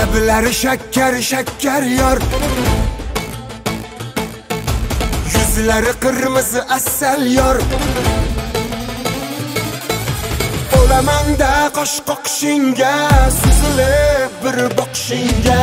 Lablari shakkar shakkar yor, yuzlari qirmizi asal yor. Olamanda qosh qoqishingga, suzilib bir boqishingga.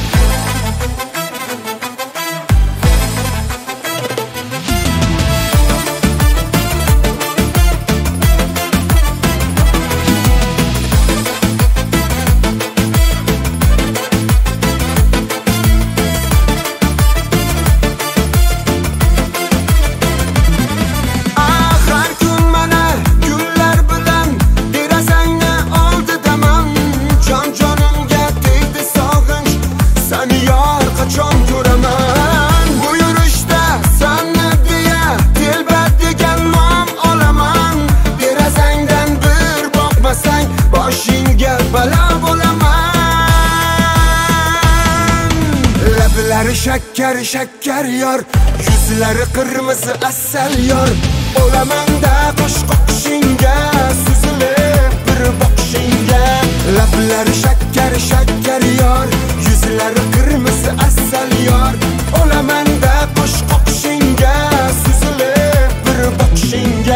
Lablari shakkar shakkar yor, yuzlari qirmizi asal yor. Olamanda qosh qoqishingga, suzilib bir boqishingga. Lablari shakkar shakkar yor, yuzlari qirmizi asal yor. Olamanda qosh qoqishingga, suzilib bir boqishingga.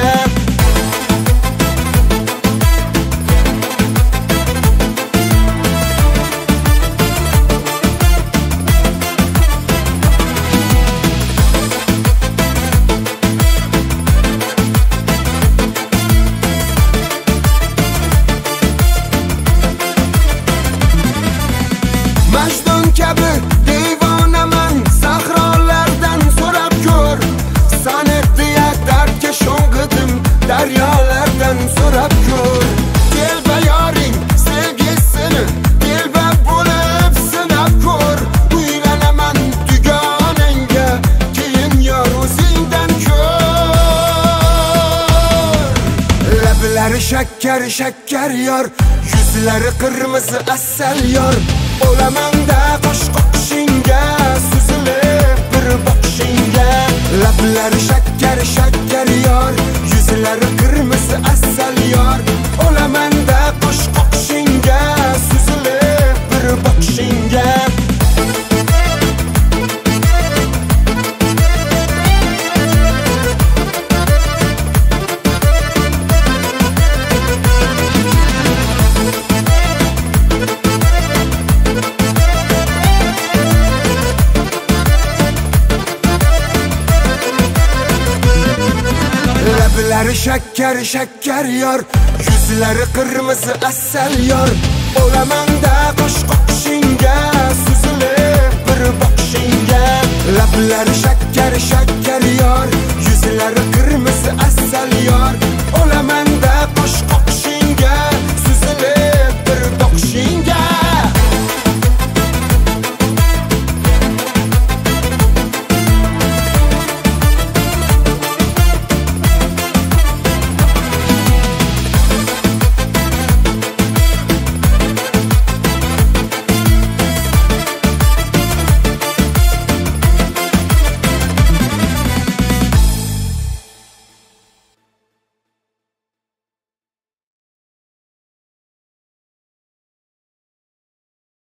Majdun kabi devonaman, sahrolardan so'rab ko'r. Sani deya dardga sho'ng'idim, daryolardan so'rab ko'r. Telba yoring sevgisini, telba bo'lib sinab ko'r. Uylanaman dugonangga, keyin yor o'zingdan ko'r. Lablari shakkar shakkar yor, yuzlari qirmizi asal yor. Olamanda qosh qoqishingga, suzilib bir boqishingga. Lablari shakkar shakkar yor, yuzlari qirmizi asal yor. Olamanda qosh qoqishingga, suzilib bir boqishingga. Lablari shakkar shakkar yor, yuzlari qirmizi asal yor. Olamanda qosh qoqishingga, suzilib bir boqishingga. Lablari shakkar shakkar yor, yuzlari qirmizi asal yor.